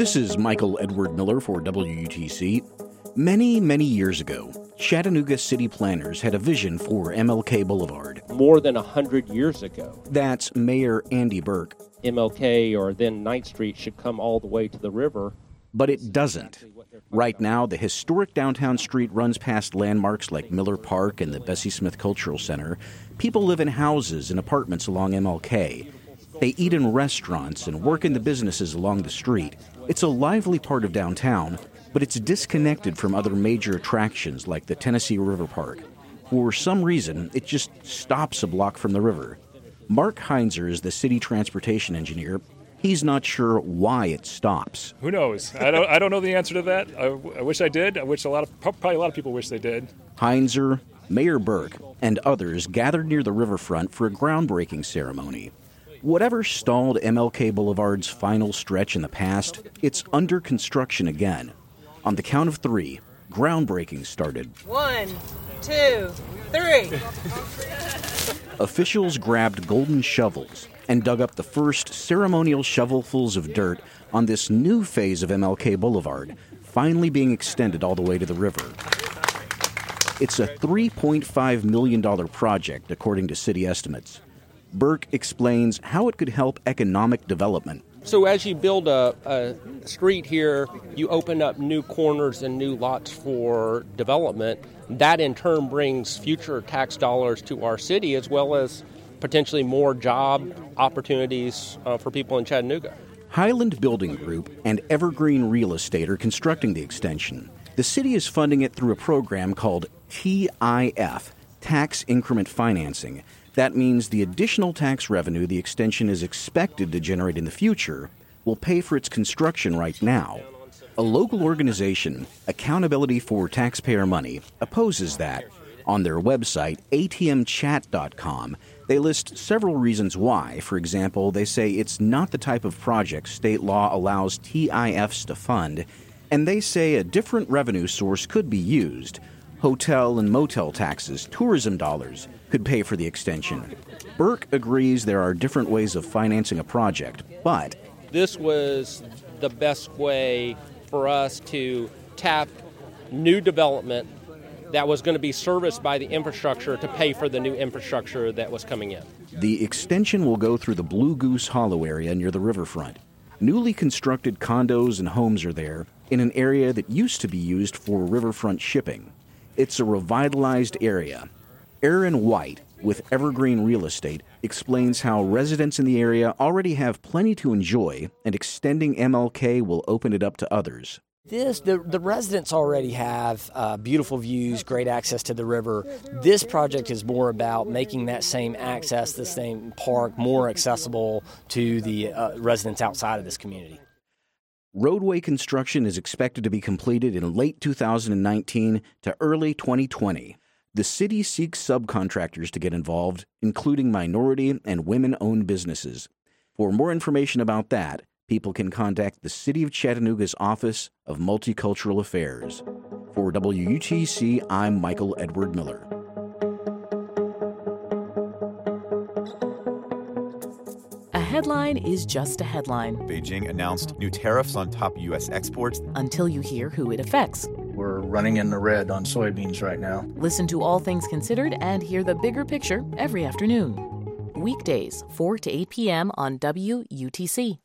This is Michael Edward Miller for WUTC. Many, many years ago, Chattanooga city planners had a vision for MLK Boulevard. More than 100 years ago. That's Mayor Andy Burke. MLK, or then 9th Street, should come all the way to the river. But it doesn't. Right now, the historic downtown street runs past landmarks like Miller Park and the Bessie Smith Cultural Center. People live in houses and apartments along MLK. They eat in restaurants and work in the businesses along the street. It's a lively part of downtown, but it's disconnected from other major attractions like the Tennessee River Park. For some reason, it just stops a block from the river. Mark Heinzer is the city transportation engineer. He's not sure why it stops. Who knows? I don't know the answer to that. I wish I did. I wish probably a lot of people wish they did. Heinzer, Mayor Burke, and others gathered near the riverfront for a groundbreaking ceremony. Whatever stalled MLK Boulevard's final stretch in the past, it's under construction again. On the count of 3, groundbreaking started. 1, 2, 3. Officials grabbed golden shovels and dug up the first ceremonial shovelfuls of dirt on this new phase of MLK Boulevard, finally being extended all the way to the river. It's a $3.5 million project, according to city estimates. Burke explains how it could help economic development. So as you build a street here, you open up new corners and new lots for development. That in turn brings future tax dollars to our city, as well as potentially more job opportunities for people in Chattanooga. Highland Building Group and Evergreen Real Estate are constructing the extension. The city is funding it through a program called TIF, Tax Increment Financing. That means the additional tax revenue the extension is expected to generate in the future will pay for its construction right now. A local organization, Accountability for Taxpayer Money, opposes that. On their website, atmchat.com, they list several reasons why. For example, they say it's not the type of project state law allows TIFs to fund, and they say a different revenue source could be used. Hotel and motel taxes, tourism dollars, could pay for the extension. Burke agrees there are different ways of financing a project, but this was the best way for us to tap new development that was going to be serviced by the infrastructure to pay for the new infrastructure that was coming in. The extension will go through the Blue Goose Hollow area near the riverfront. Newly constructed condos and homes are there in an area that used to be used for riverfront shipping. It's a revitalized area. Aaron White, with Evergreen Real Estate, explains how residents in the area already have plenty to enjoy, and extending MLK will open it up to others. The residents already have beautiful views, great access to the river. This project is more about making that same access, the same park, more accessible to the residents outside of this community. Roadway construction is expected to be completed in late 2019 to early 2020. The city seeks subcontractors to get involved, including minority and women-owned businesses. For more information about that, people can contact the City of Chattanooga's Office of Multicultural Affairs. For WUTC, I'm Michael Edward Miller. A headline is just a headline. Beijing announced new tariffs on top U.S. exports. Until you hear who it affects. We're running in the red on soybeans right now. Listen to All Things Considered and hear the bigger picture every afternoon. Weekdays, 4 to 8 p.m. on WUTC.